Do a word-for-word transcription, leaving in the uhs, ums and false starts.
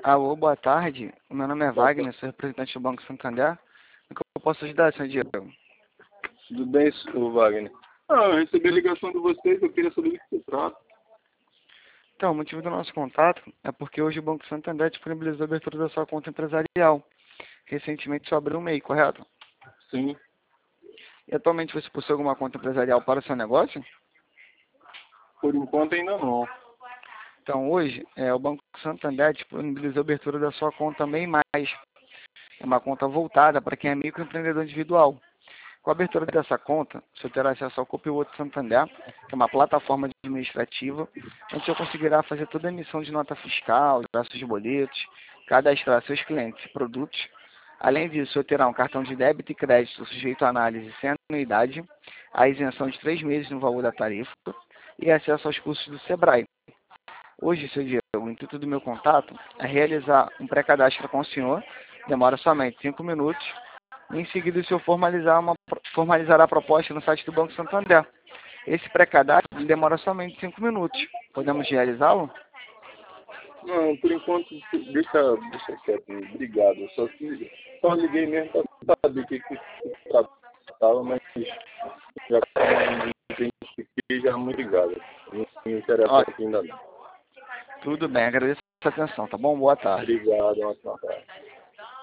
Alô, boa tarde. O meu nome é Boa Wagner, tarde. sou representante do Banco Santander. O que eu posso ajudar, senhor Diego? Tudo bem, senhor Wagner? Ah, eu recebi a ligação de vocês, eu queria saber do que se trata. Então, o motivo do nosso contato é porque hoje o Banco Santander disponibilizou a abertura da sua conta empresarial. Recentemente só abriu um MEI, correto? Sim. E atualmente você possui alguma conta empresarial para o seu negócio? Por enquanto ainda não. Então, hoje, é, o Banco Santander disponibilizou a abertura da sua conta MEI Mais. É uma conta voltada para quem é microempreendedor individual. Com a abertura dessa conta, você terá acesso ao Copiloto Santander, que é uma plataforma administrativa, onde você conseguirá fazer toda a emissão de nota fiscal, traços de boletos, cadastrar seus clientes e produtos. Além disso, você terá um cartão de débito e crédito sujeito à análise sem anuidade, a isenção de três meses no valor da tarifa e acesso aos cursos do Sebrae. Hoje, seu Diego, o intuito do meu contato é realizar um pré-cadastro com o senhor, demora somente cinco minutos. Em seguida, o senhor formalizar uma, formalizará a proposta no site do Banco Santander. Esse pré-cadastro demora somente cinco minutos. Podemos realizá-lo? Não, por enquanto, deixa, deixa quieto. Obrigado. Eu só, só liguei mesmo para saber o que, que se tratava, mas já identifiquei, já muito obrigado. Não me interessa Ó, aqui ainda não. tudo bem, agradeço a sua atenção, tá bom? Boa tarde. Obrigado, uma boa tarde.